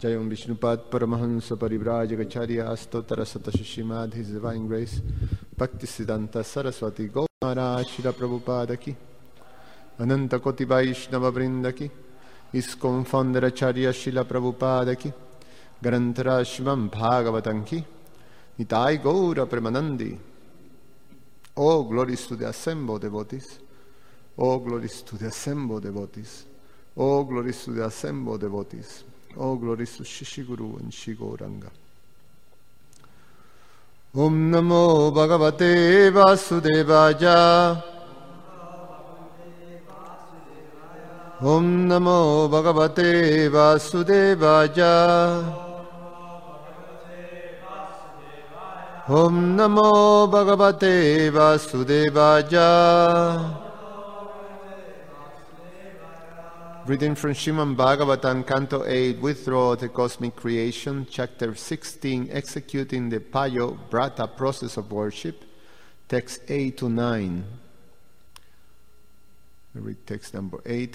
Jayam Vishnupad Paramahansa Parivrajagacharya Astotara Satashishimadh, His Divine Grace, Bhaktisiddhanta Saraswati Gopara Shila Prabhupada ki, Ananta Koti Vaishnava Vrinda ki, ISKCON Founder Acharya Shila Prabhupada ki, Garantara Shivam Bhagavatam ki, Nitai Gaura Premanandi. Oh, glories to the assembled devotees. Oh, glories to the assembled devotees. Oh, glories to the assembled devotees. Oh, glories to Shishiguru and Shigoranga. Om Namo Bhagavate Vasudevaya. Om Namo Bhagavate Vasudevaya. Om Namo Bhagavate Vasudevaya. Reading from Srimad Bhagavatam, Canto 8, Withdrawal of the Cosmic Creation, Chapter 16, Executing the Payo Brata Process of Worship, Text 8 to 9. I read text number 8.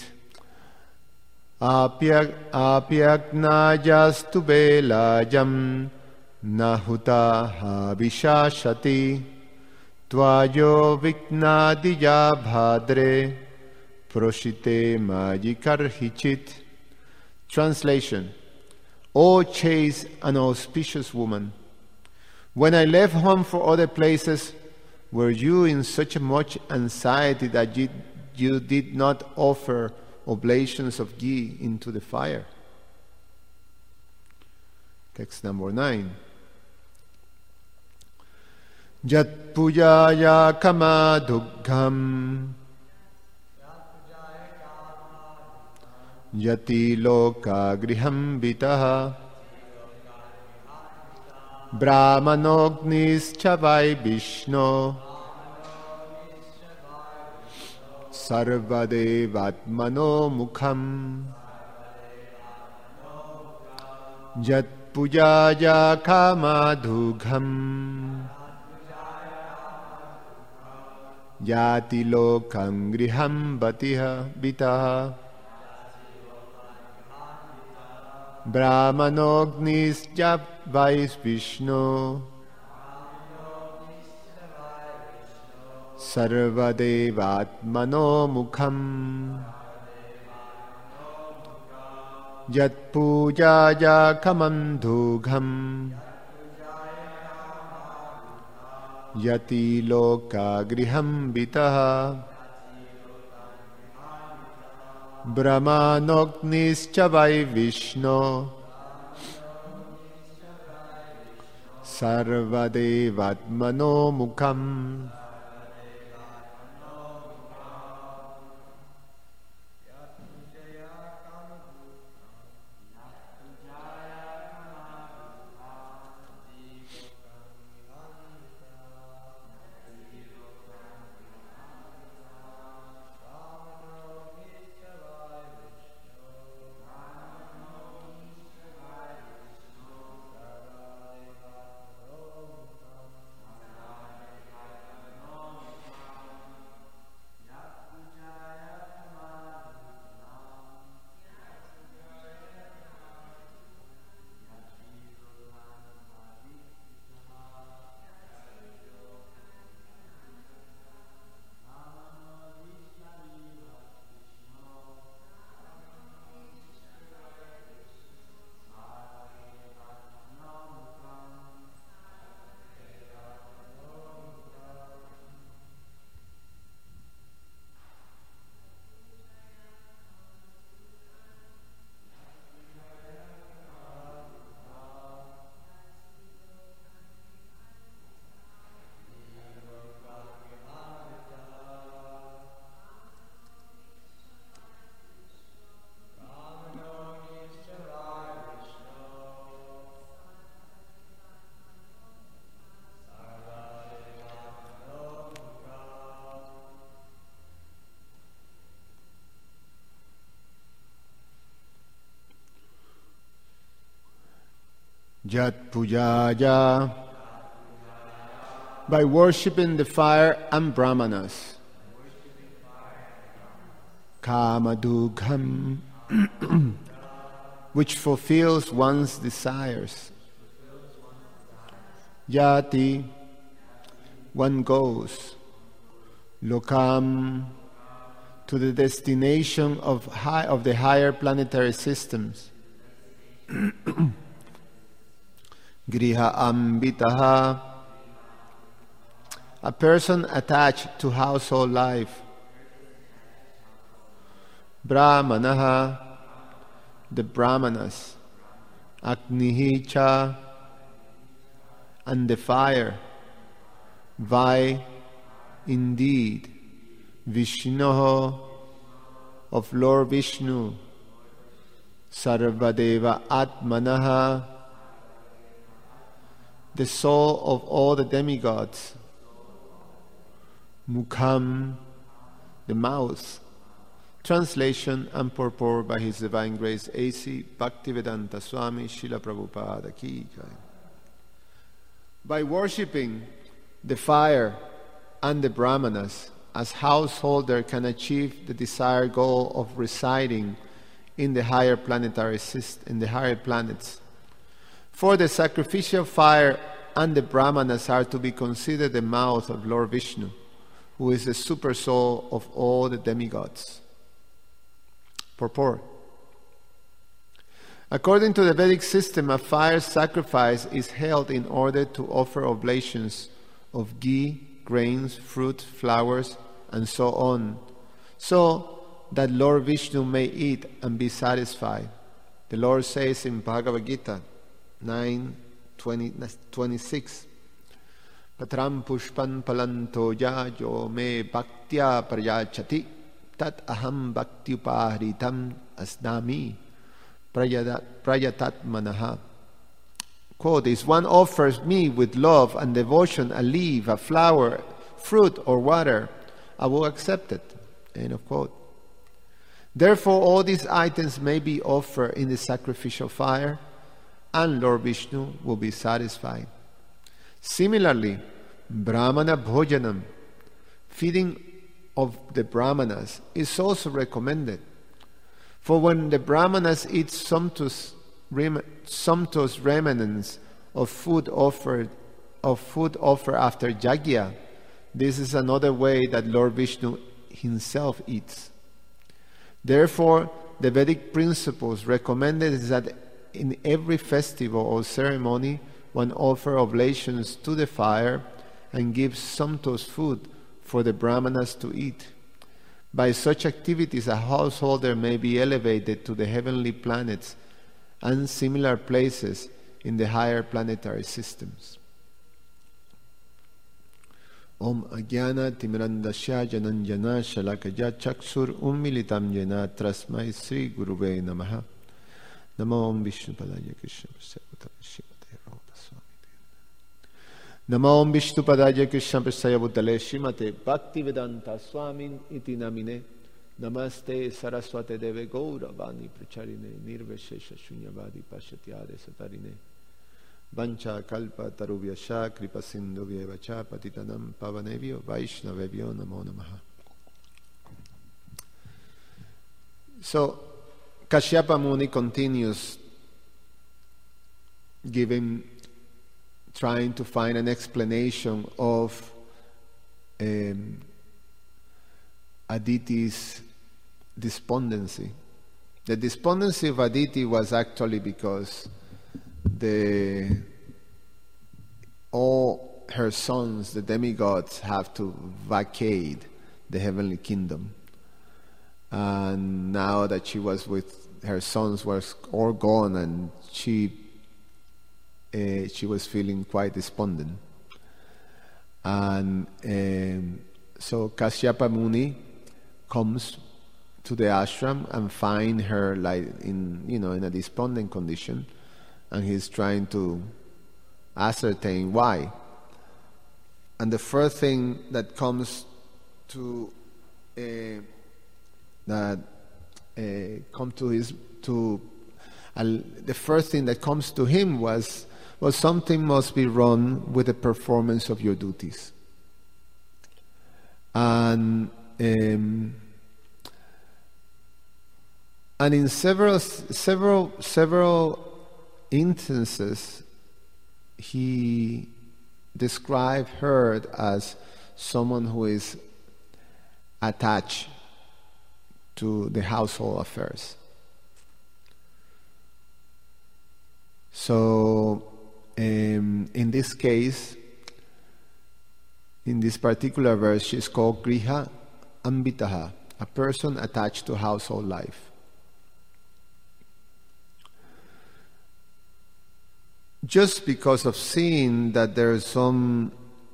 Apyagnayastu belayam nahuta vishashati tvayo viknadiya bhadre Proshite Majikarhichit. Translation. O chaste and auspicious woman, when I left home for other places, were you in such much anxiety that you did not offer oblations of ghee into the fire? Text number 9. Jat pujaya kama dugham Yati loka griham vitaha Brahmanognis chavai Vishno Sarvadevatmano mukham Yat pujaya kamadhugham Yati lokam griham vitaha Brahmanognis Javais Vishnu Sarvadevatmano Mukham Yat Pujaya Kamandhugham Yati Loka Griham Vitaha Brahmanognis Chavai Vishno Sarvadevatmano Mukham. Jat Pujaya, by worshipping the fire and Brahmanas. Kamadugham, which fulfills one's desires. Yati, one goes. Lokam, to the destination of the higher planetary systems. Griha ambitaha, a person attached to household life. Brahmanaha, the Brahmanas. Agnihi cha, and the fire. Vai, indeed. Vishnoho, of Lord Vishnu. Sarvadeva Atmanaha, the soul of all the demigods. Mukham, the mouth. Translation and purport by His Divine Grace A.C. Bhaktivedanta Swami Srila Prabhupada Ki Jai. By worshipping the fire and the Brahmanas, as householder can achieve the desired goal of residing in the higher planetary system, in the higher planets. For the sacrificial fire and the Brahmanas are to be considered the mouth of Lord Vishnu, who is the super soul of all the demigods. Purport. According to the Vedic system, a fire sacrifice is held in order to offer oblations of ghee, grains, fruit, flowers, and so on, so that Lord Vishnu may eat and be satisfied. The Lord says in Bhagavad Gita 9:26, Patram pushpan palanto yajo me bhaktya prayachati tat aham bhakti upahritam asnami prayatat manaha. Quote, if one offers me with love and devotion a leaf, a flower, fruit, or water, I will accept it. End of quote. Therefore, all these items may be offered in the sacrificial fire, and Lord Vishnu will be satisfied. Similarly, Brahmana Bhojanam, feeding of the Brahmanas, is also recommended. For when the Brahmanas eat sumptuous remnants of food offered after yajna, this is another way that Lord Vishnu himself eats. Therefore, the Vedic principles recommended is that in every festival or ceremony, one offers oblations to the fire and gives sumptuous food for the Brahmanas to eat. By such activities, a householder may be elevated to the heavenly planets and similar places in the higher planetary systems. Om Ajnana Timirandasya Jananjana Shalakaya Chaksur Ummilitam Jena Trasmai Sri Guruve Namaha. Namo Om Vishnupadaya Krishna Prasaya Shimate Ropa Swami. Namo Om Vishnupadaya Krishna Prasaya Bhutale Shimate Bhaktivedanta Swami Iti Namine. Namaste Saraswate Deve Gaura Vani Pracharine Nirveshesha Shunyavadi Pashatyade Satarine Vancha Kalpa Taruvyasha Kripa Sindhu Vyevacha Patitanam Pavanevyo Vaishnavevyo Namo Namaha. So Kashyapa Muni continues trying to find an explanation of Aditi's despondency. The despondency of Aditi was actually because all her sons, the demigods, have to vacate the heavenly kingdom. And now that she was with her sons was all gone, and she was feeling quite despondent. And so Kashyapa Muni comes to the ashram and find her in a despondent condition, and he's trying to ascertain why. And the first thing that comes to the first thing that comes to him was something must be wrong with the performance of your duties. And And in several instances, he described her as someone who is attached to the household affairs. So, in this case, in this particular verse, she is called Griha Ambitaha, a person attached to household life. Just because of seeing that there is some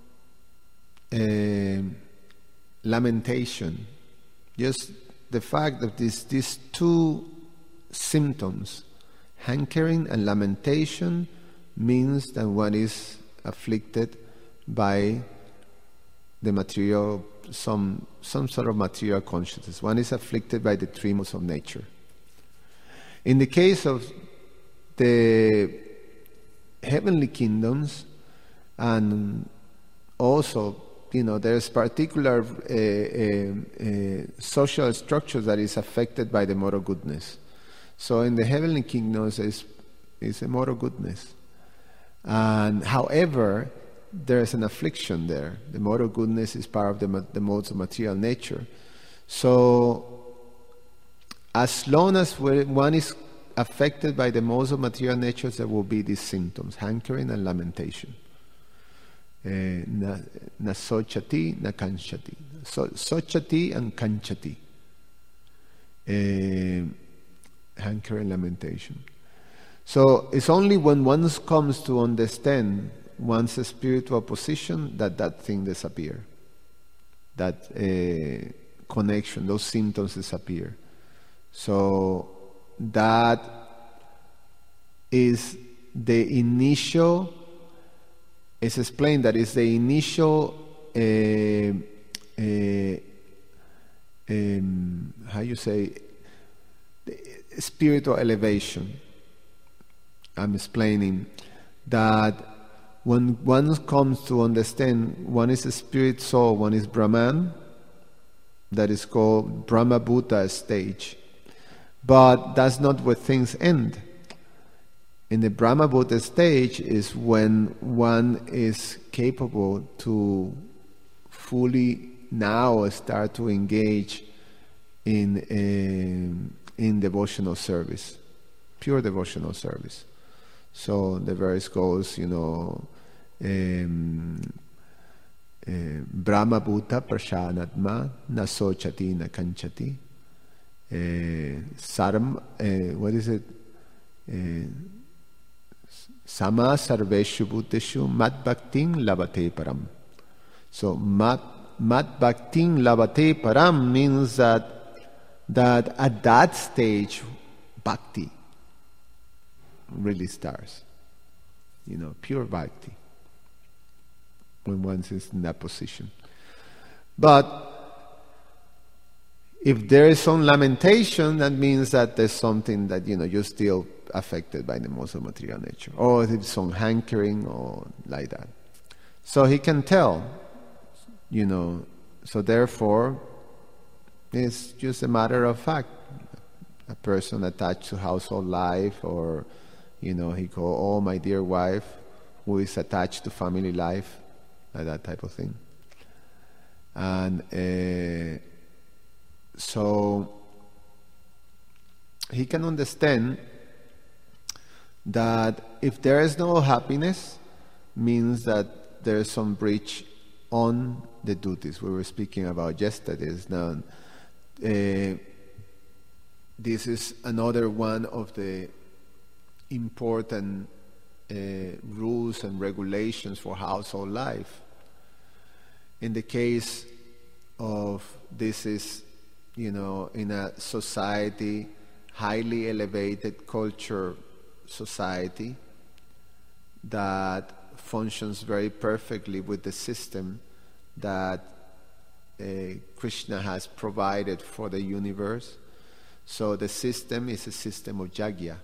lamentation, just the fact that these two symptoms, hankering and lamentation, means that one is afflicted by the material, some sort of material consciousness. One is afflicted by the three modes of nature. In the case of the heavenly kingdoms, and also, there's particular social structure that is affected by the mode of goodness. So in the heavenly kingdoms is a mode of goodness. And however, there is an affliction there. The mode of goodness is part of the modes of material nature. So as long as one is affected by the modes of material nature, there will be these symptoms, hankering and lamentation. Na sochati, na kanchati. Sochati and kanchati. Hankering, lamentation. So it's only when one comes to understand one's spiritual position that thing disappears. That connection, those symptoms disappear. So that is the initial, it's explained that is the initial how you say, spiritual elevation. I'm explaining that when one comes to understand one is a spirit soul, one is Brahman, that is called Brahma Bhuta stage. But that's not where things end. In the Brahma Bhuta stage is when one is capable to fully now start to engage in devotional service, pure devotional service. So the verse goes, Brahma Bhuta Prashanatma Nasochati na Kanchati. What is it? Sama Sarveshu Bhuteshu Mat Bhaktin Labate Param. So Mat Bhaktin Labate Param means that at that stage, bhakti really starts. Pure bhakti, when one is in that position. But if there is some lamentation, that means that there's something that, you're still affected by the modes of material nature. Or if it's some hankering or like that. So he can tell, so therefore, it's just a matter of fact. A person attached to household life, or, he call, oh, my dear wife, who is attached to family life, like that type of thing. And so he can understand that if there is no happiness, means that there is some breach on the duties we were speaking about yesterday. Now, this is another one of the important rules and regulations for household life. In the case of this is, in a society, highly elevated culture society that functions very perfectly with the system that Krishna has provided for the universe. So the system is a system of yajna.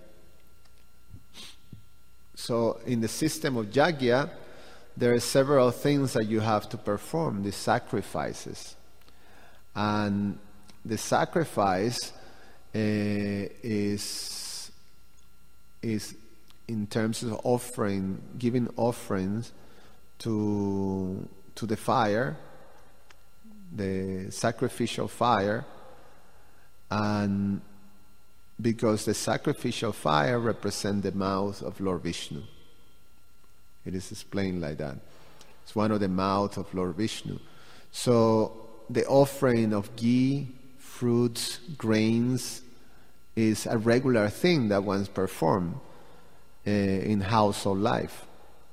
So in the system of yajna, there are several things that you have to perform, the sacrifices. And the sacrifice is in terms of offering, giving offerings to the fire, the sacrificial fire, and because the sacrificial fire represents the mouth of Lord Vishnu. It is explained like that. It's one of the mouths of Lord Vishnu. So the offering of ghee, fruits, grains is a regular thing that one's performed in household life.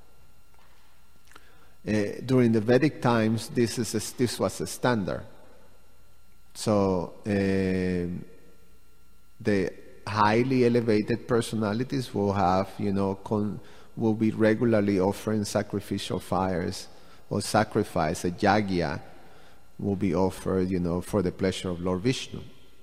During the Vedic times, this was a standard. So the highly elevated personalities will have, will be regularly offering sacrificial fires or sacrifice, a yagya will be offered, for the pleasure of Lord Vishnu.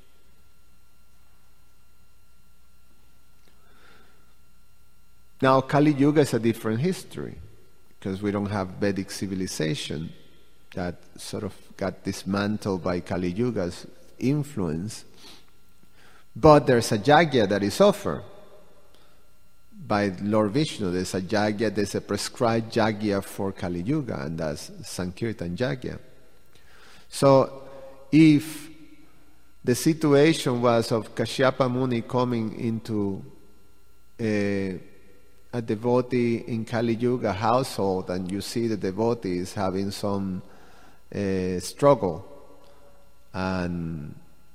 Now, Kali Yuga is a different history because we don't have Vedic civilization that sort of got dismantled by Kali Yuga's influence. But there's a yagya that is offered by Lord Vishnu. There's a yagya, there's a prescribed yagya for Kali Yuga, and that's Sankirtan yagya. So if the situation was of Kashyapa Muni coming into a devotee in Kali Yuga household, and you see the devotee is having some struggle and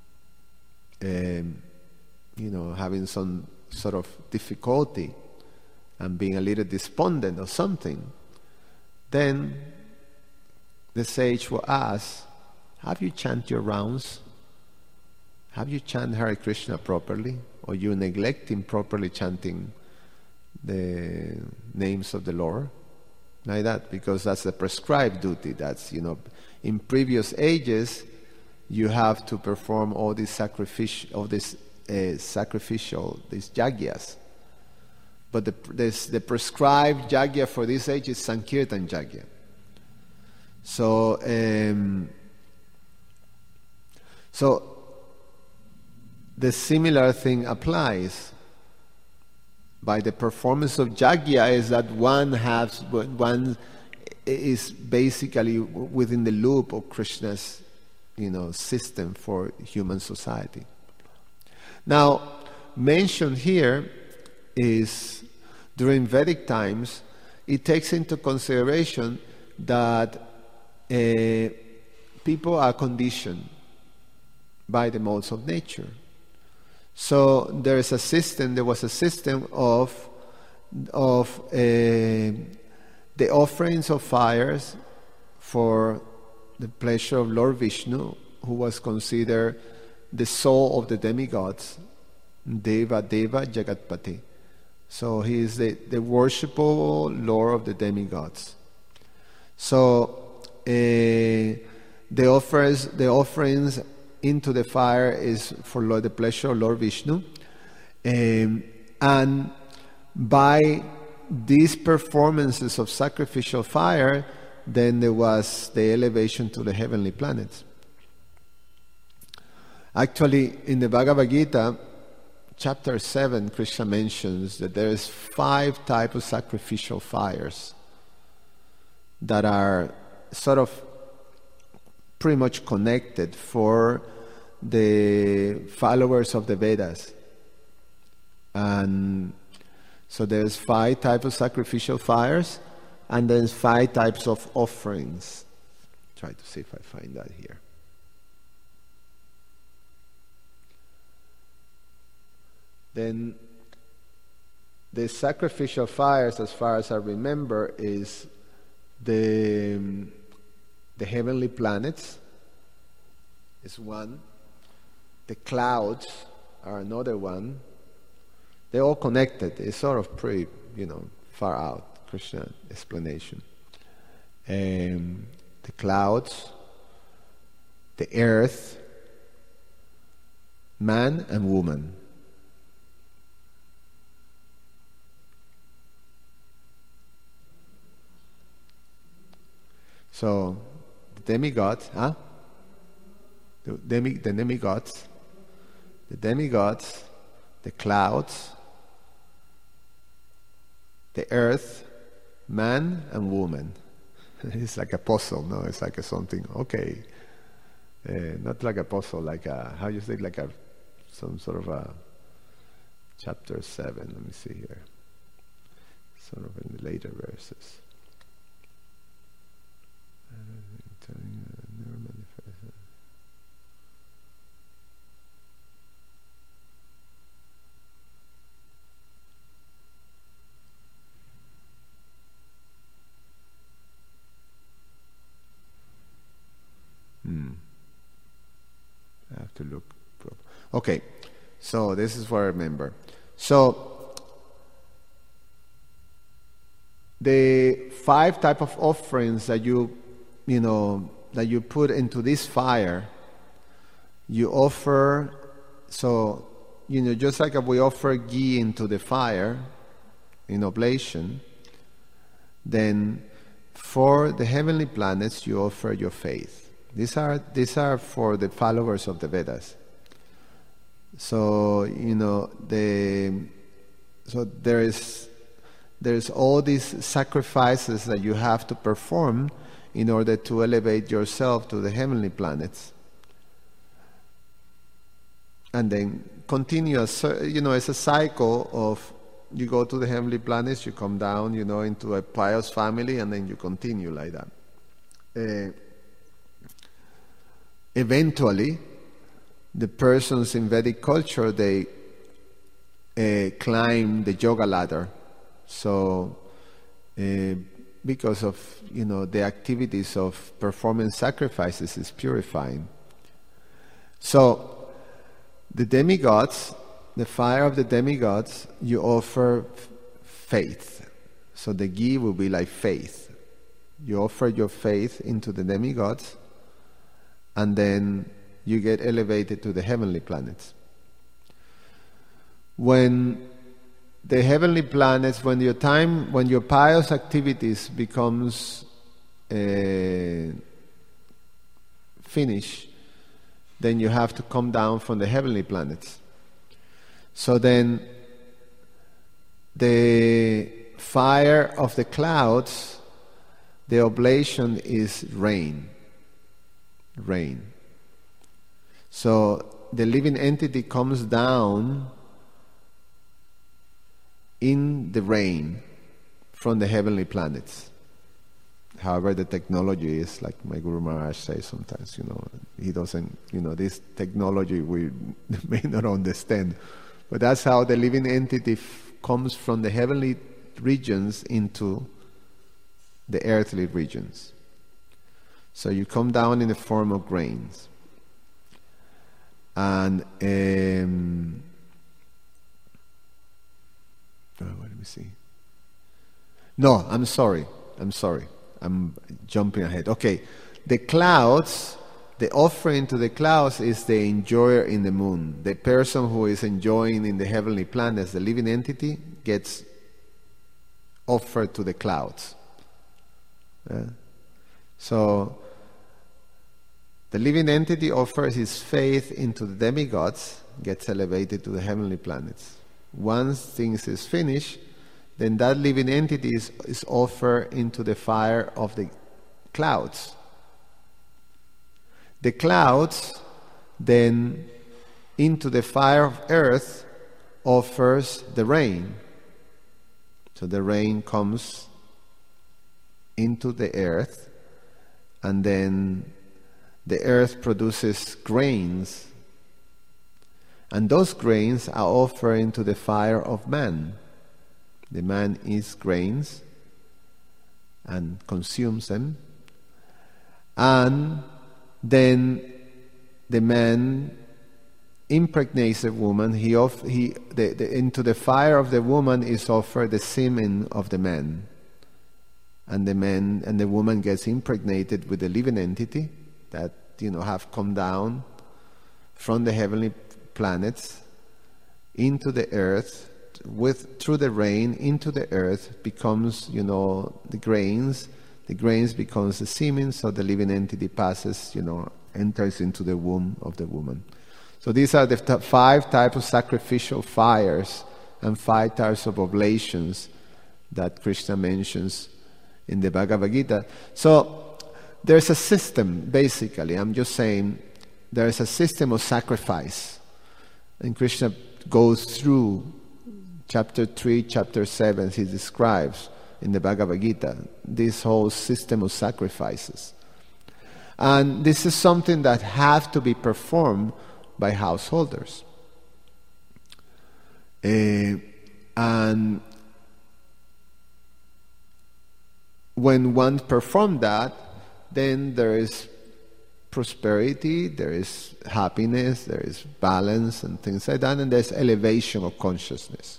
having some sort of difficulty and being a little despondent or something, then the sage will ask, have you chanted your rounds? Have you chanted Hare Krishna properly? Or you neglecting properly chanting the names of the Lord? Like that, because that's a prescribed duty. That's, in previous ages, you have to perform all these sacrificial, these yagyas. But the prescribed yagya for this age is Sankirtan yagya. So, the similar thing applies. By the performance of yagya is that one is basically within the loop of Krishna's, system for human society. Now, mentioned here is during Vedic times, it takes into consideration that people are conditioned by the modes of nature. So there was a system of the offerings of fires for the pleasure of Lord Vishnu, who was considered the soul of the demigods, Deva Jagatpati. So he is the worshipable Lord of the demigods. So the offerings into the fire is for the pleasure of Lord Vishnu, and by these performances of sacrificial fire, then there was the elevation to the heavenly planets. Actually, in the Bhagavad Gita, chapter 7, Krishna mentions that there is 5 types of sacrificial fires that are sort of pretty much connected for the followers of the Vedas. And so there's 5 types of sacrificial fires, and there's 5 types of offerings. Try to see if I find that here. Then the sacrificial fires, as far as I remember, is the heavenly planets is one. The clouds are another one. They're all connected. It's sort of pretty, far out, Krishna explanation. The clouds, the earth, man and woman. So, the demigods, the demigods, the demigods, the clouds, the earth, man and woman. It's like a puzzle, no? It's like something, okay. Not like a puzzle, like a, how you say, like a, some sort of a chapter 7, let me see here. Sort of in the later verses. I have to look. Okay, so this is what I remember. So the 5 type of offerings that you put into this fire, you offer. So just like we offer ghee into the fire in oblation, then for the heavenly planets you offer your faith. These are for the followers of the Vedas. So there's all these sacrifices that you have to perform in order to elevate yourself to the heavenly planets, and then continue. It's a cycle of you go to the heavenly planets, you come down, into a pious family, and then you continue like that. Eventually, the persons in Vedic culture, they climb the yoga ladder. So, because of the activities of performing sacrifices is purifying. So, the demigods, the fire of the demigods, you offer faith. So the ghee will be like faith. You offer your faith into the demigods, and then you get elevated to the heavenly planets. When the heavenly planets, when your pious activities becomes finished, then you have to come down from the heavenly planets. So then the fire of the clouds, the oblation is rain. So the living entity comes down in the rain from the heavenly planets. However, the technology is, like my Guru Maharaj says sometimes, he doesn't, this technology we may not understand. But that's how the living entity comes from the heavenly regions into the earthly regions. So you come down in the form of grains. And let me see. No, I'm sorry. I'm jumping ahead. Okay, the clouds, the offering to the clouds is the enjoyer in the moon. The person who is enjoying in the heavenly planets, the living entity, gets offered to the clouds. So the living entity offers his faith into the demigods, gets elevated to the heavenly planets. Once things is finished, then that living entity is offered into the fire of the clouds. The clouds then into the fire of earth offers the rain. So the rain comes into the earth, and then the earth produces grains, and those grains are offered into the fire of man. The man eats grains and consumes them, and then the man impregnates a woman. Into the fire of the woman is offered the semen of the man, and the woman gets impregnated with the living entity that have come down from the heavenly planets into the earth. Through the rain into the earth becomes the grains. The grains becomes the semen, so the living entity passes, enters into the womb of the woman. So these are the 5 types of sacrificial fires and 5 types of oblations that Krishna mentions in the Bhagavad Gita. So there's a system, basically. I'm just saying there's a system of sacrifice. And Krishna goes through chapter 3, chapter 7, he describes in the Bhagavad Gita this whole system of sacrifices. And this is something that has to be performed by householders. And when one performs that, then there is prosperity, there is happiness, there is balance and things like that, and there's elevation of consciousness.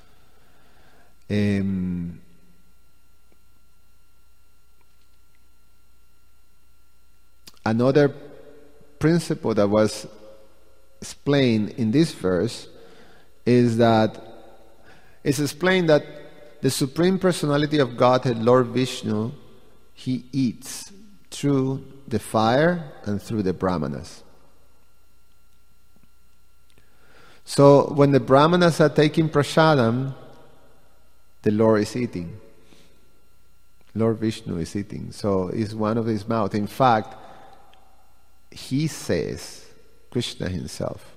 Another principle that was explained in this verse is that it's explained that the Supreme Personality of Godhead, Lord Vishnu, he eats through the fire and through the Brahmanas. So when the Brahmanas are taking prasadam, the Lord is eating. Lord Vishnu is eating. So it's one of his mouth. In fact, he says, Krishna himself,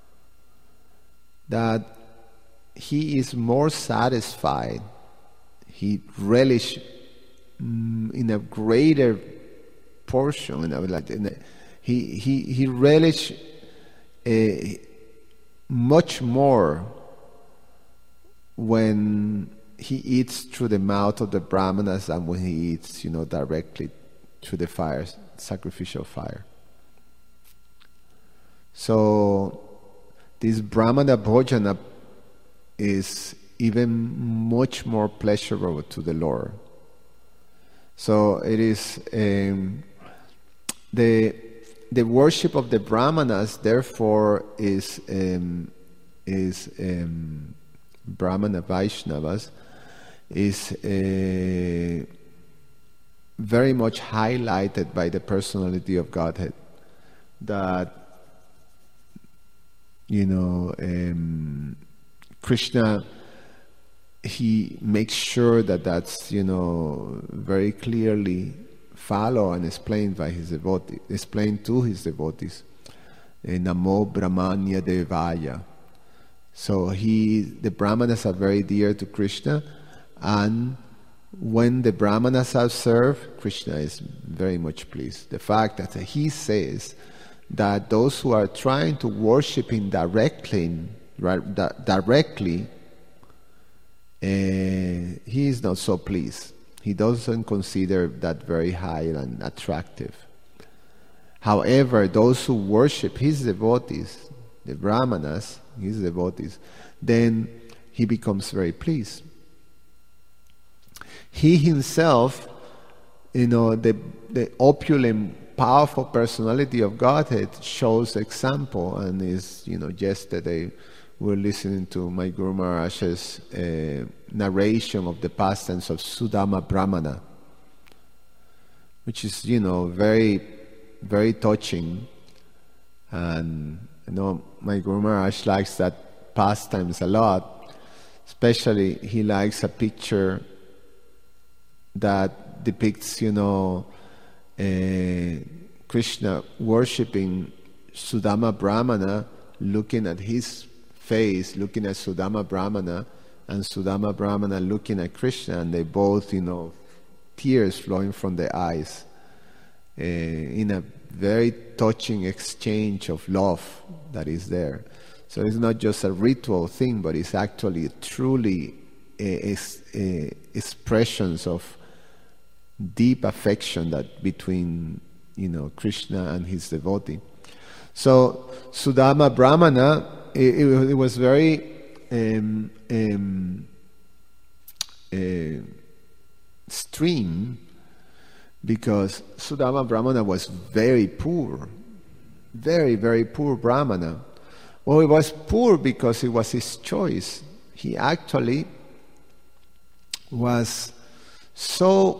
that he is more satisfied, he relishes in a greater portion, he relishes much more when he eats through the mouth of the Brahmanas than when he eats, directly through the fire, sacrificial fire. So this Brahmana Bhojana is even much more pleasurable to the Lord. So it is the worship of the Brahmanas, therefore, is Brahmana Vaishnavas, is very much highlighted by the personality of Godhead. That Krishna, he makes sure that that's very clearly followed and explained by his devotees, explained to his devotees. Namo Brahmanya Devaya. So the Brahmanas are very dear to Krishna, and when the Brahmanas are served, Krishna is very much pleased. The fact that he says that those who are trying to worship him directly, he is not so pleased. He doesn't consider that very high and attractive. However, those who worship his devotees, the Brahmanas, his devotees, then he becomes very pleased. He himself, the opulent, powerful personality of Godhead shows example, and is, yesterday we were listening to my Guru Maharaj's narration of the pastimes of Sudama Brahmana, which is, very, very touching. And my Guru Maharaj likes that pastimes a lot. Especially, he likes a picture that depicts, Krishna worshipping Sudama Brahmana, looking at his face, looking at Sudama Brahmana, and Sudama Brahmana looking at Krishna, and they both, tears flowing from their eyes, in a very touching exchange of love that is there. So it's not just a ritual thing, but it's actually truly expressions of deep affection that between Krishna and his devotee. So Sudama Brahmana, it was very extreme, because Sudama Brahmana was very poor, very, very poor Brahmana. Well, he was poor because it was his choice. He actually was so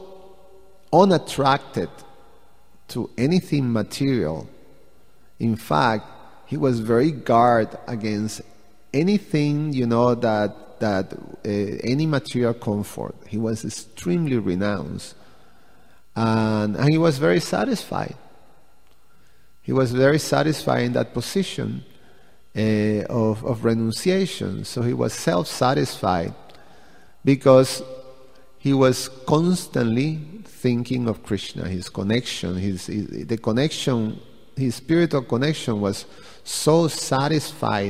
unattracted to anything material. In fact, he was very guard against anything, that any material comfort. He was extremely renounced. And he was very satisfied. He was very satisfied in that position of renunciation. So he was self-satisfied because he was constantly thinking of Krishna, his connection, the connection, his spiritual connection was so satisfying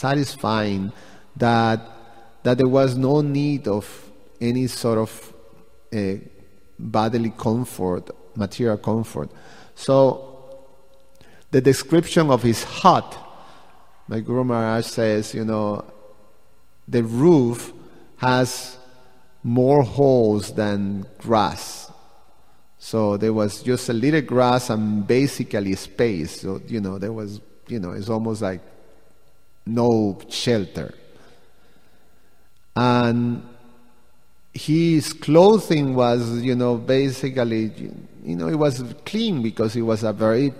that there was no need of any sort of bodily comfort, material comfort. So the description of his hut, my Guru Maharaj says, the roof has more holes than grass. So there was just a little grass and basically space. So, there was, it's almost like no shelter. And his clothing was, basically, it was clean because he was a very,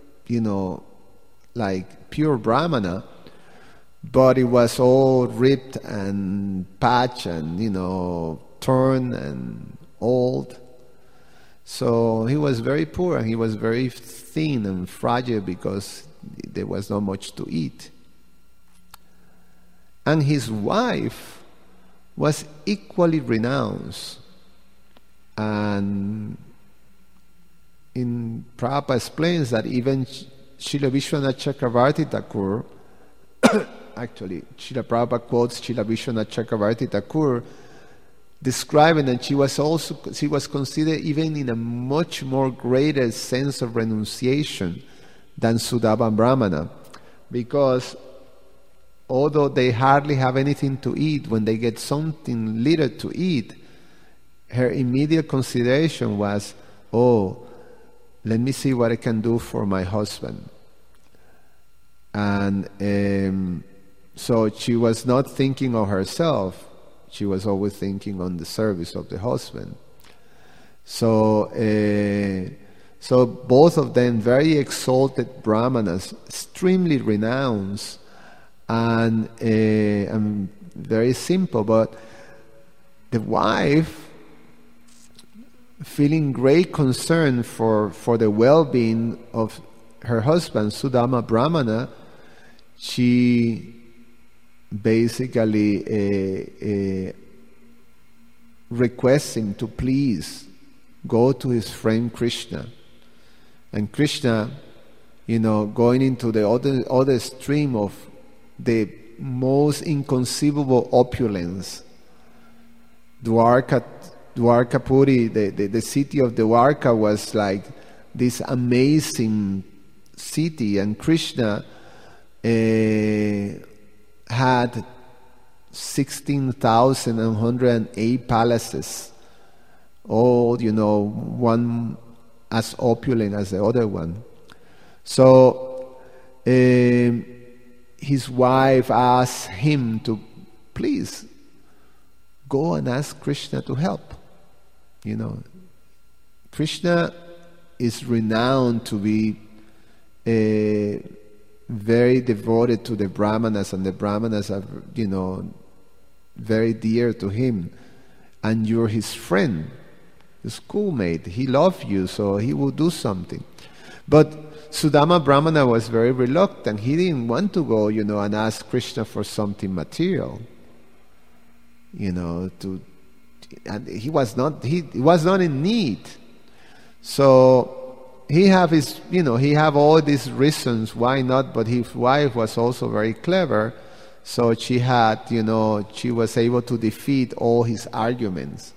like pure Brahmana. But it was all ripped and patched and, torn and old. So he was very poor and he was very thin and fragile because there was not much to eat. And his wife was equally renounced. And Prabhupada explains that even Srila Vishwanath Chakravarti Thakur, actually, Srila Prabhupada quotes Srila Vishwanath Chakravarti Thakur, describing that she was considered even in a much more greater sense of renunciation than Sudama Brahmana, because although they hardly have anything to eat, when they get something little to eat, her immediate consideration was, let me see what I can do for my husband. And so she was not thinking of herself. She was always thinking on the service of the husband. So both of them very exalted Brahmanas, extremely renounced, and very simple. But the wife, feeling great concern for the well-being of her husband, Sudama Brahmana, she basically requests him to please go to his friend Krishna. And Krishna, going into the other stream of the most inconceivable opulence, Dwarkapuri, the city of Dwarka was like this amazing city, and Krishna had 16,108 palaces, all, one as opulent as the other one. So his wife asked him to please go and ask Krishna to help. Krishna is renowned to be very devoted to the Brahmanas, and the Brahmanas are, very dear to him. And you're his friend, his schoolmate. He loves you, so he will do something. But Sudama Brahmana was very reluctant. He didn't want to go, and ask Krishna for something material. And he was not in need. So he have all these reasons why not, but his wife was also very clever, so she was able to defeat all his arguments.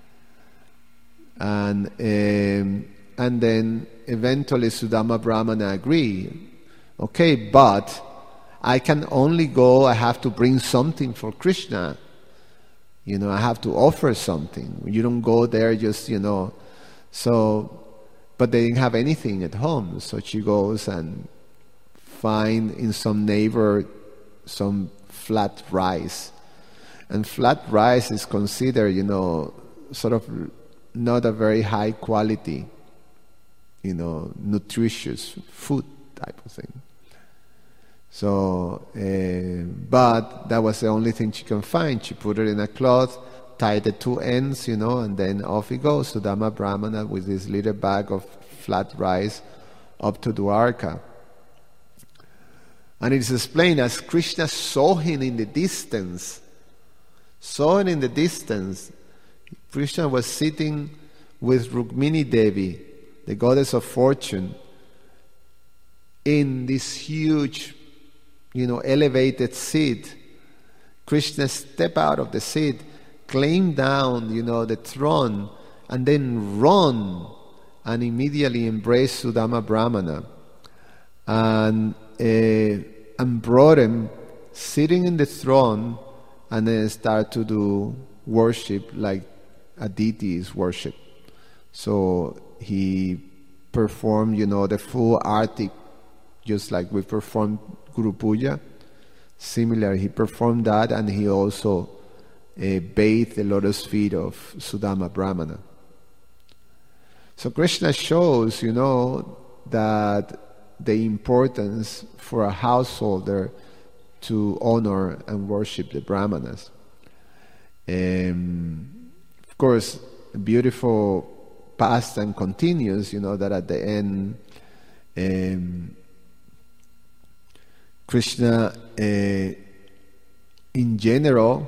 And then eventually Sudama Brahmana agreed, okay, but I can only go, I have to bring something for Krishna. I have to offer something. You don't go there just, so... But they didn't have anything at home, so she goes and finds in some neighbor some flat rice. And flat rice is considered, sort of not a very high quality, nutritious food type of thing. So, but that was the only thing she can find. She put it in a cloth, tied the two ends, and then off he goes, Sudama Brahmana, with this little bag of flat rice up to Dwarka. And it's explained as Krishna saw him in the distance. Krishna was sitting with Rukmini Devi, the goddess of fortune, in this huge, elevated seat. Krishna stepped out of the seat, climbed down, the throne, and then run and immediately embraced Sudama Brahmana and brought him sitting in the throne, and then start to do worship like a deity is worship. So he performed, the full arti, just like we performed Guru Puja. Similar, he performed that, and he also bathed the lotus feet of Sudama Brahmana. So Krishna shows, that the importance for a householder to honor and worship the Brahmanas. Of course, a beautiful pastime continues, that at the end, Krishna, in general,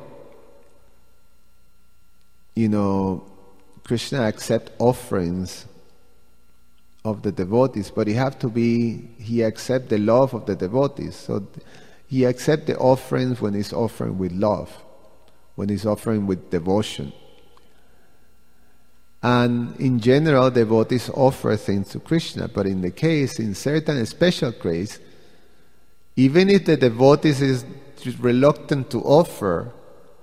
Krishna accepts offerings of the devotees, but he accepts the love of the devotees. So he accepts the offerings when he's offering with love, when he's offering with devotion. And in general, devotees offer things to Krishna, but in certain special case, even if the devotees is reluctant to offer,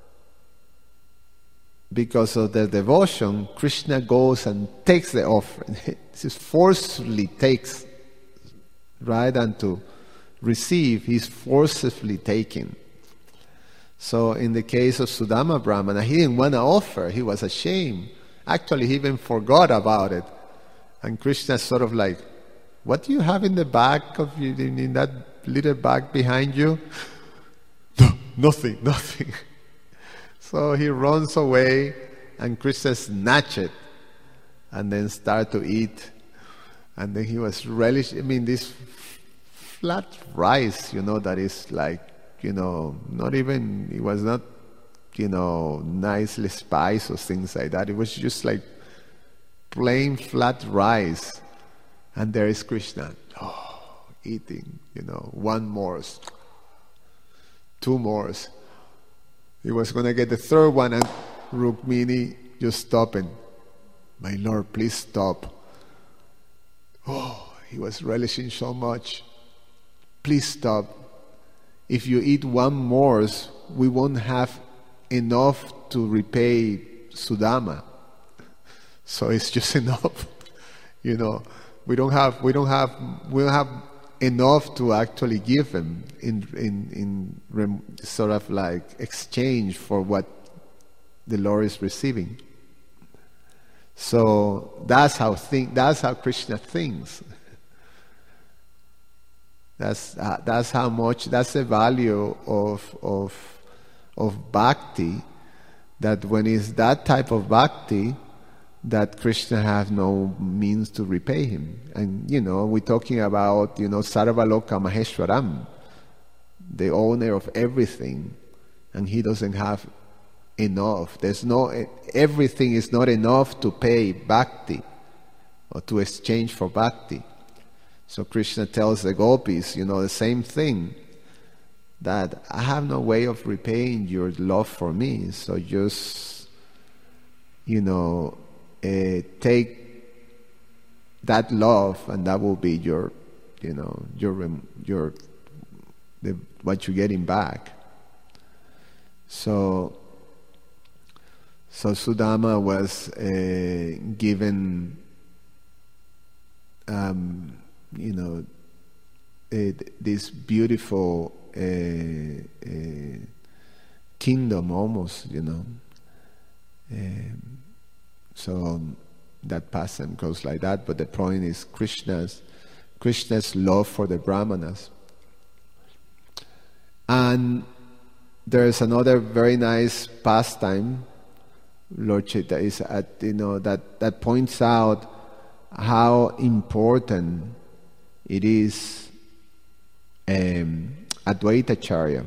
because of their devotion, Krishna goes and takes the offering. He forcefully takes, right? And to receive, he's forcefully taking. So in the case of Sudama Brahmana, he didn't want to offer. He was ashamed. Actually, he even forgot about it. And Krishna sort of like, what do you have in the back of you, in that little bag behind you? No, nothing. So he runs away, and Krishna snatched it and then start to eat. And then he was relishing, this flat rice, that is like, not even, it was not, nicely spiced or things like that. It was just like plain flat rice. And there is Krishna, eating, one more, two more. He was going to get the third one, and Rukmini just stopping. My Lord, please stop. He was relishing so much. Please stop. If you eat one more, we won't have enough to repay Sudama. So it's just enough. We don't have enough to actually give him in sort of like exchange for what the Lord is receiving. So that's how Krishna thinks. That's the value of bhakti, that when it's that type of bhakti, that Krishna has no means to repay him. And we're talking about Sarvaloka Maheshwaram, the owner of everything, and he doesn't have enough. Everything is not enough to pay bhakti or to exchange for bhakti. So Krishna tells the gopis, the same thing, that I have no way of repaying your love for me, so just take that love, and that will be what you're getting back. So Sudama was given, this beautiful kingdom, almost, so that pastime goes like that. But the point is Krishna's love for the Brahmanas. And there's another very nice pastime, Lord Chaitanya is at, that points out how important it is Advaita Acharya.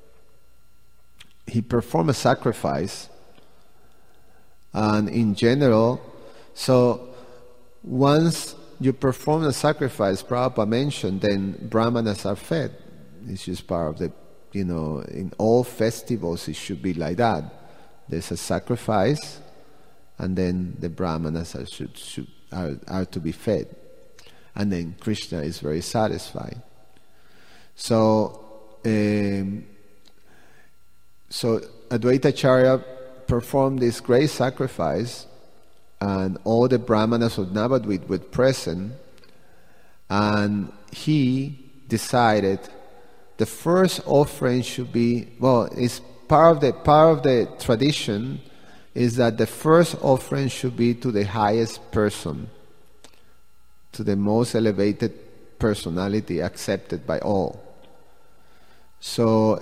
He performed a sacrifice, and in general, so once you perform a sacrifice, Prabhupada mentioned, then Brahmanas are fed. It's just part of the, in all festivals it should be like that. There's a sacrifice, and then the Brahmanas are to be fed. And then Krishna is very satisfied. So Advaita Acharya performed this great sacrifice, and all the Brahmanas of Navadvip were present, and he decided the first offering should be, it's part of the tradition is that the first offering should be to the highest person, to the most elevated personality accepted by all. So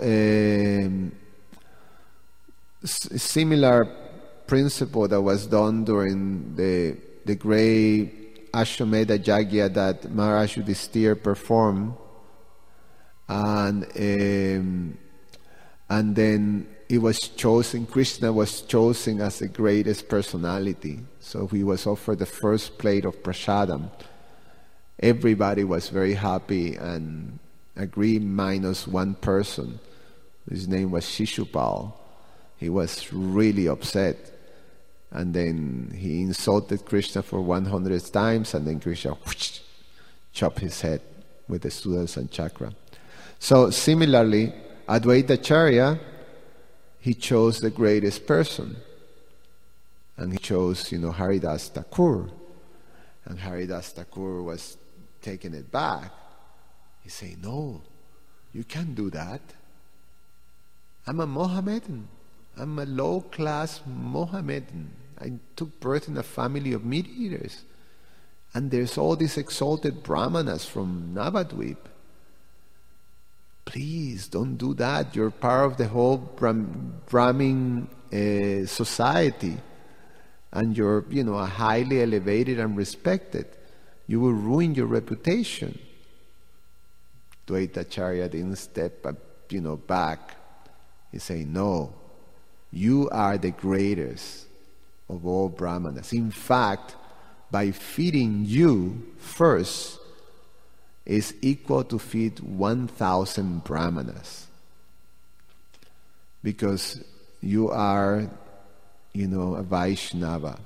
similar principle that was done during the great Ashwamedha Yajna that Maharaj Yudhisthira performed, and then it was chosen, Krishna was chosen as the greatest personality. So he was offered the first plate of prasadam. Everybody was very happy and agreed, minus one person. His name was Shishupal. He was really upset. And then he insulted Krishna for 100 times, and then Krishna chopped his head with the Sudarshan chakra. So similarly, Advaita Acharya, he chose the greatest person. And he chose, Haridas Thakur. And Haridas Thakur was taking it back. He said, no, you can't do that. I'm a Mohammedan. I'm a low-class Mohammedan. I took birth in a family of meat-eaters. And there's all these exalted Brahmanas from Navadvip. Please, don't do that. You're part of the whole Brahmin society. And you're, highly elevated and respected. You will ruin your reputation. Advaita Acharya didn't step back. He said, no, you are the greatest of all Brahmanas. In fact, by feeding you first is equal to feed 1,000 Brahmanas. Because you are, a Vaishnava.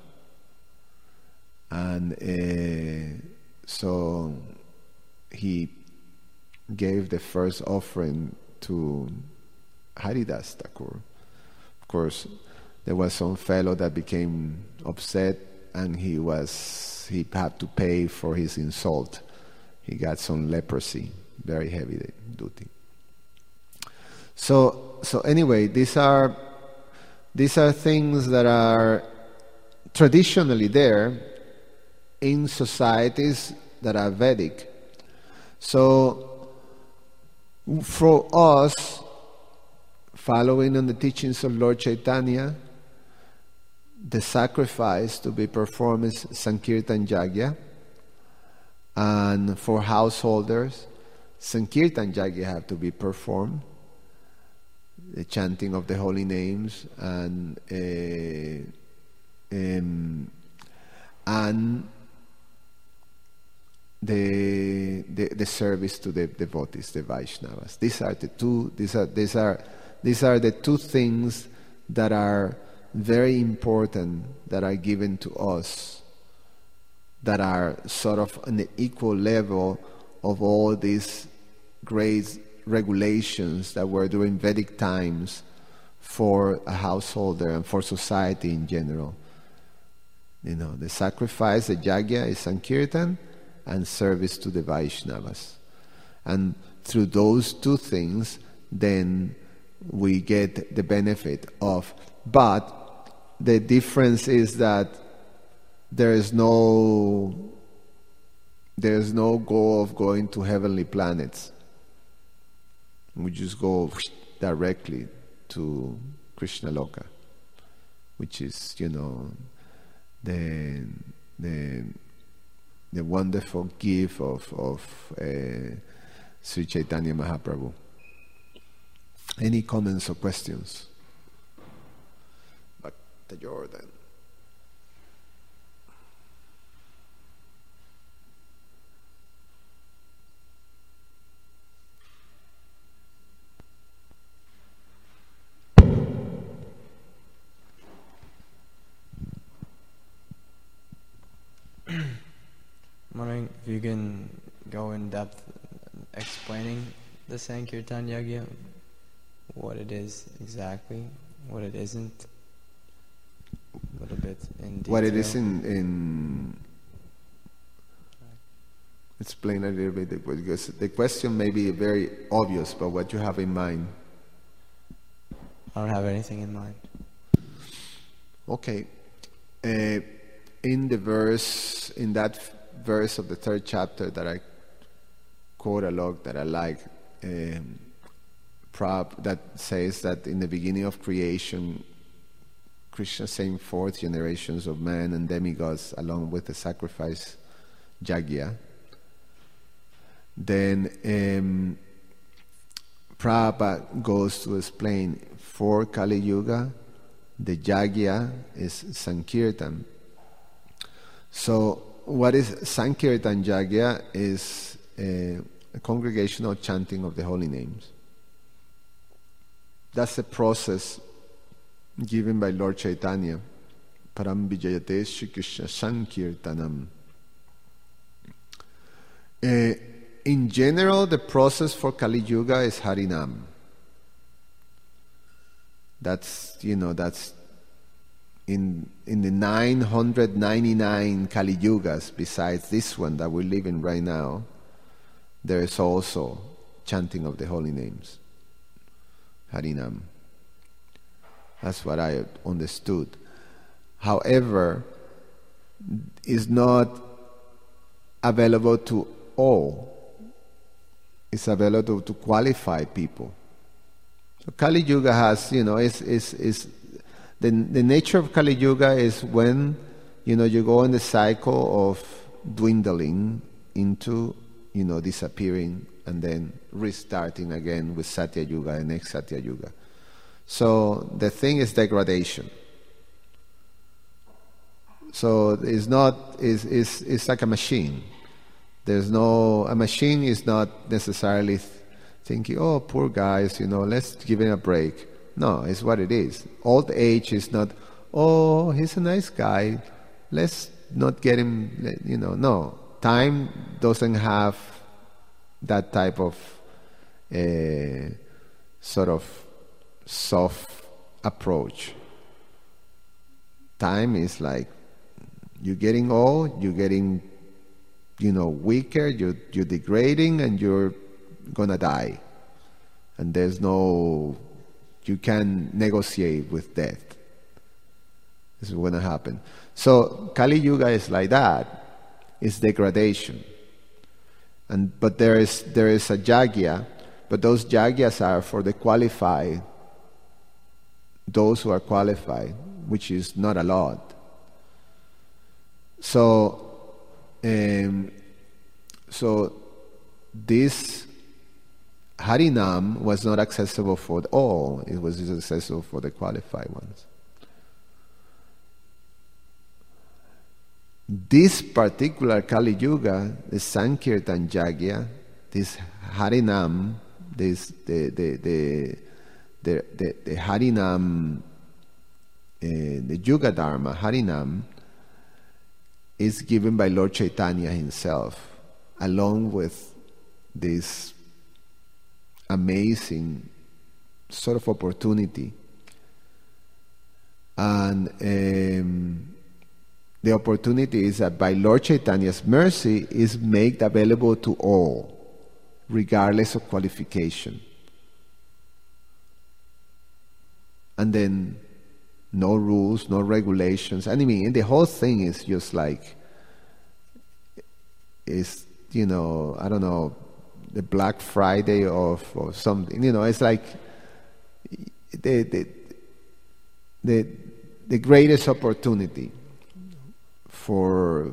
And so he gave the first offering to Haridas Thakur. Of course, there was some fellow that became upset, and he had to pay for his insult. He got some leprosy, very heavy duty. So anyway, these are things that are traditionally there in societies that are Vedic. So for us, following on the teachings of Lord Chaitanya, the sacrifice to be performed is Sankirtan Yajna. And for householders, Sankirtan Yajna have to be performed. The chanting of the holy names and the service to the devotees, the Vaishnavas. These are the two things that are very important, that are given to us, that are sort of on the equal level of all these great regulations that were during Vedic times for a householder and for society in general. The sacrifice, the yajna is Sankirtan, and service to the Vaishnavas. And through those two things, then we get the benefit of. But the difference is that there is no goal of going to heavenly planets. We just go directly to Krishna Loka, which is, the wonderful gift of Sri Chaitanya Mahaprabhu. Any comments or questions? Back to Jordan. I'm wondering if you can go in depth explaining the Sankirtan Yagya, what it is exactly, what it isn't, a little bit in detail. What it is in explain a little bit, because the question may be very obvious, but what you have in mind. I don't have anything in mind. Okay. In that verse of the third chapter that I quote a lot, that I like, that says that in the beginning of creation, Krishna sent forth generations of men and demigods along with the sacrifice Yagya. Then Prabhupada goes to explain, for Kali Yuga, the Yagya is Sankirtan. So what is Sankirtan Yagya is a congregational chanting of the holy names. That's the process given by Lord Chaitanya. Param Vijayate Shri Krishna Sankirtanam. In general, the process for Kali Yuga is Harinam. That's in the 999 Kali Yugas, besides this one that we live in right now, there is also chanting of the holy names, Harinam. That's what I understood. However, it's not available to all. It's available to qualified people. So Kali Yuga has, the nature of Kali Yuga is when, you go in the cycle of dwindling into, disappearing and then restarting again with Satya Yuga and next Satya Yuga. So the thing is degradation. So it's like a machine. A machine is not necessarily thinking, oh, poor guys, let's give him a break. No, it's what it is. Old age is not, oh, he's a nice guy, let's not get him, no. Time doesn't have that type of sort of soft approach. Time is like, you're getting old, you're getting, weaker, you're degrading, and you're gonna die. And you can negotiate with death. This is gonna happen. So Kali Yuga is like that. It's degradation. But there is a Yagya, but those Yagyas are for the qualified, those who are qualified, which is not a lot. So this Harinam was not accessible for all, it was just accessible for the qualified ones. This particular Kali Yuga, the Sankirtan Yagya, this Harinam, the Harinam, the Yuga Dharma, Harinam, is given by Lord Chaitanya himself, along with this amazing sort of opportunity. And the opportunity is that by Lord Chaitanya's mercy is made available to all, regardless of qualification. And then no rules, no regulations. I mean, the whole thing is just like, I don't know, the Black Friday of something. It's like the greatest opportunity for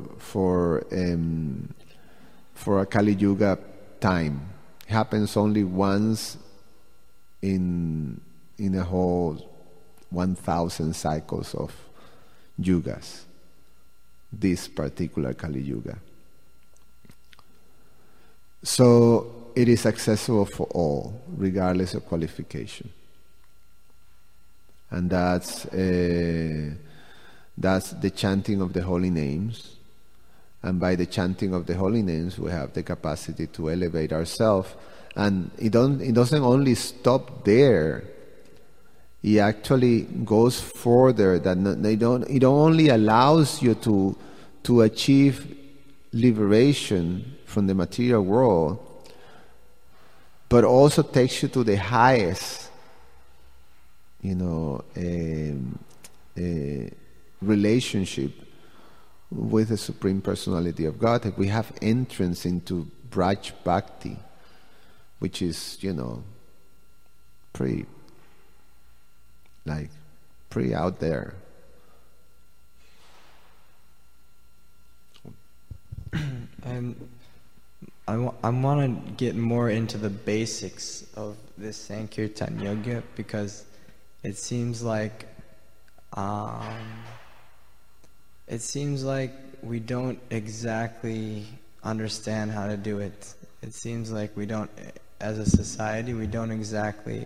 a Kali Yuga time. It happens only once in a whole 1,000 cycles of yugas, this particular Kali Yuga. So it is accessible for all, regardless of qualification. And that's the chanting of the holy names. And by the chanting of the holy names, we have the capacity to elevate ourselves. And it doesn't only stop there. It actually goes further. It only allows you to achieve liberation from the material world, but also takes you to the highest, relationship with the Supreme Personality of Godhead. We have entrance into Braj Bhakti, which is, pretty out there. And I want to get more into the basics of this Sankirtan Yoga, because it seems like we don't exactly understand how to do it. It seems like we don't, as a society, we don't exactly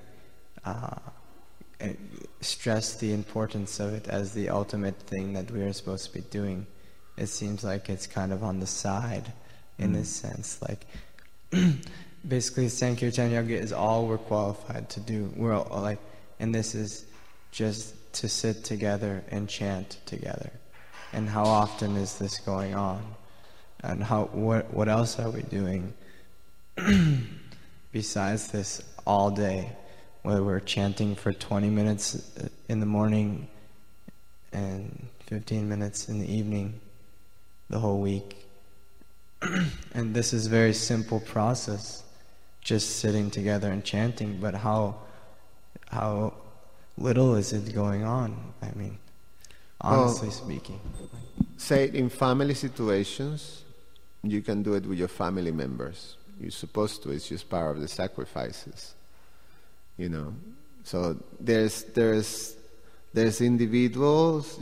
stress the importance of it as the ultimate thing that we are supposed to be doing. It seems like it's kind of on the side in this sense. Like, basically, Sankirtan Yoga is all we're qualified to do. We're all, like, and this is just to sit together and chant together. And how often is this going on? And what else are we doing besides this all day? Whether we're chanting for 20 minutes in the morning and 15 minutes in the evening, the whole week. And this is a very simple process, just sitting together and chanting, but how little is it going on? I mean, honestly speaking. Say in family situations, you can do it with your family members. You're supposed to. It's just part of the sacrifices. So there's individuals,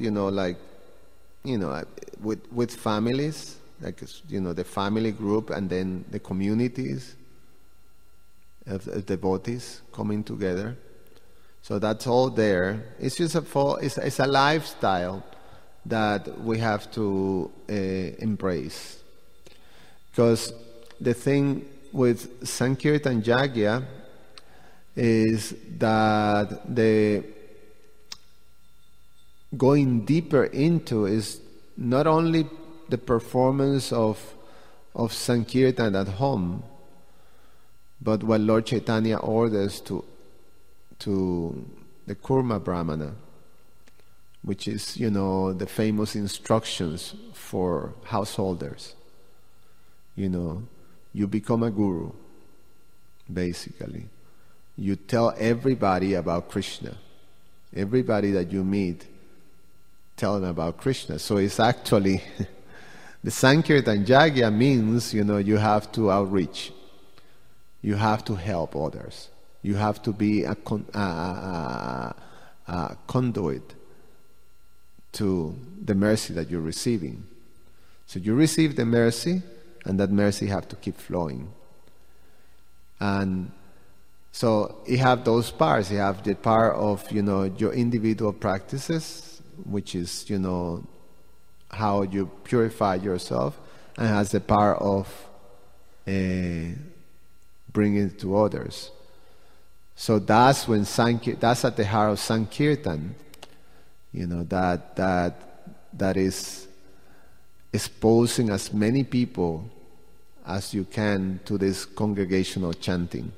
with families, like, the family group, and then the communities of devotees coming together. So that's all there. It's just it's a lifestyle that we have to embrace. Because the thing with Sankirtan Yagya is that the going deeper into is not only the performance of Sankirtan at home, but what Lord Chaitanya orders to the Kurma Brahmana, which is, the famous instructions for householders. You become a guru, basically. You tell everybody about Krishna. Everybody that you meet, tell them about Krishna. So it's actually, the Sankirtan Yagya means, you have to outreach. You have to help others. You have to be a conduit to the mercy that you're receiving. So you receive the mercy, and that mercy have to keep flowing. And so you have those parts. You have the part of, your individual practices, which is, how you purify yourself, and has the part of bringing it to others. So that's when that's at the heart of Sankirtan, that is exposing as many people as you can to this congregational chanting.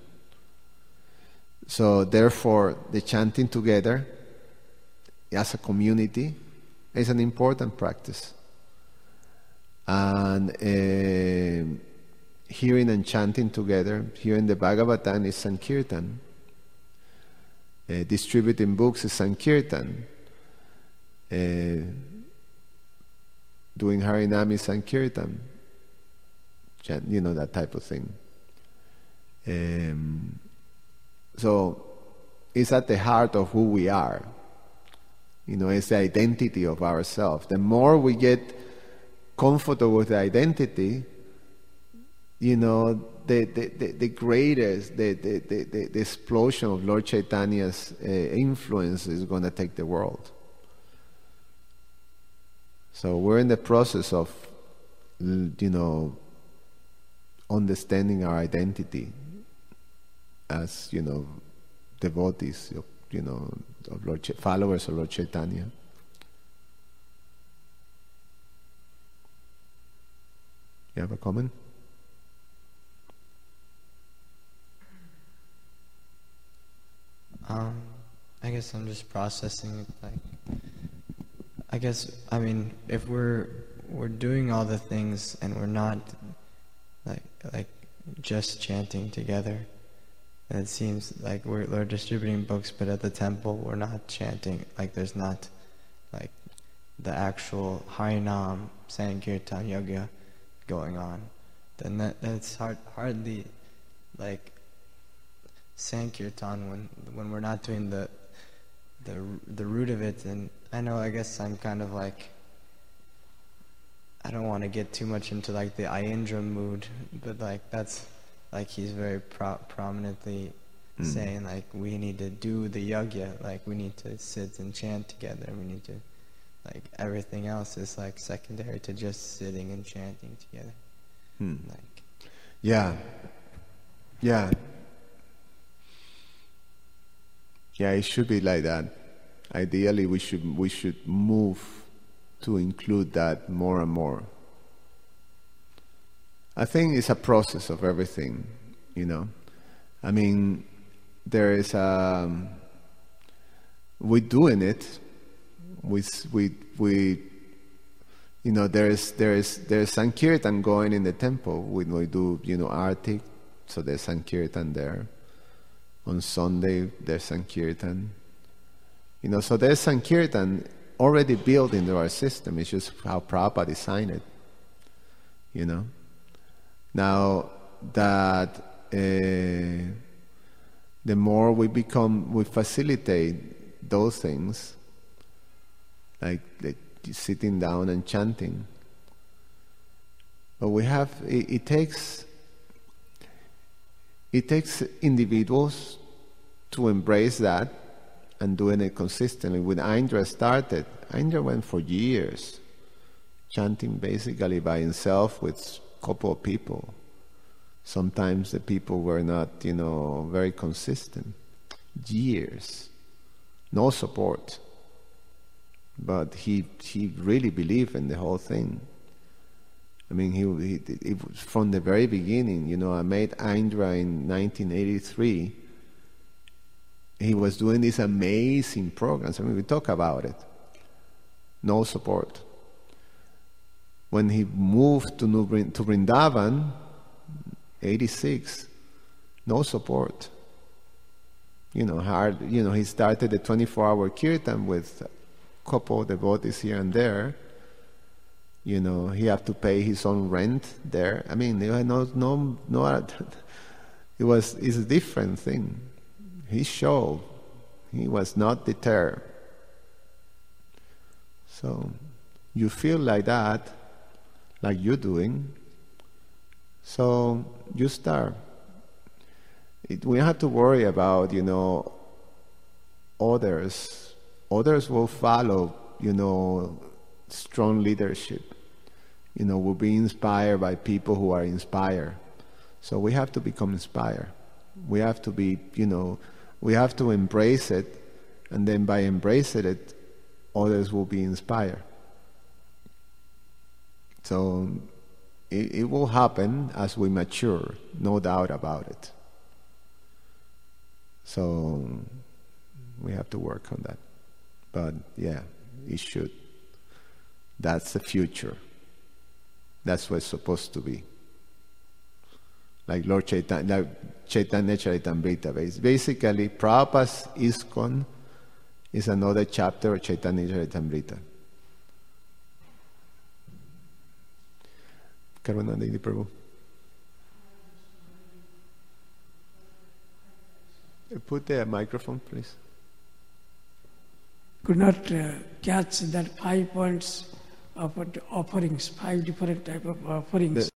So therefore, the chanting together as a community is an important practice. And hearing and chanting together. Hearing the Bhagavatam is Sankirtan. Distributing books is Sankirtan. Doing Harinam is Sankirtan. That type of thing. So it's at the heart of who we are. It's the identity of ourselves. The more we get comfortable with the identity, the greatest, the explosion of Lord Chaitanya's influence is going to take the world. So we're in the process of, understanding our identity as, devotees, of followers of Lord Chaitanya. You have a comment? I guess I'm just processing it. If we're doing all the things and we're not like just chanting together, and it seems like we're distributing books, but at the temple we're not chanting. Like there's not like the actual Harinam Sankirtan Yoga going on. Then that's hardly like Sankirtan when we're not doing the root of it. And I guess I'm kind of like, I don't want to get too much into like the Ayendra mood, but like that's like he's very prominently saying like we need to do the yagya, like we need to sit and chant together, we need to, like everything else is like secondary to just sitting and chanting together. Yeah, it should be like that. Ideally, we should move to include that more and more. I think it's a process of everything, there is we're doing it. There's Sankirtan going in the temple. We do, Arti, so there's Sankirtan there. On Sunday, there's Sankirtan. So there's Sankirtan already built into our system. It's just how Prabhupada designed it. Now that the more we facilitate those things, like sitting down and chanting. But it takes individuals to embrace that and doing it consistently. When Indra started, Indra went for years chanting basically by himself with a couple of people. Sometimes the people were not, very consistent. Years. No support. But he really believed in the whole thing. He from the very beginning, I met Indra in 1983. He was doing these amazing programs. We talk about it. No support. When he moved to Vrindavan, 86, no support. He started the 24-hour kirtan with a couple of devotees here and there. He had to pay his own rent there. There had no. It's a different thing. He showed. He was not deterred. So you feel like that, like you're doing. So you start. We have to worry about, others. Others will follow, strong leadership. Will be inspired by people who are inspired. So we have to become inspired. We have to be, we have to embrace it, and then by embracing it, others will be inspired. So it will happen as we mature, no doubt about it. So we have to work on that. But yeah, it should. That's the future. That's what it's supposed to be. like Lord Chaitanya, like Chaitanya Charitamrita. Basically, Prabhupada's ISKCON is another chapter of Chaitanya Charitamrita. Karunanidhi Prabhu. Put the microphone, please. Could not catch that 5 points of offerings, 5 different type of offerings.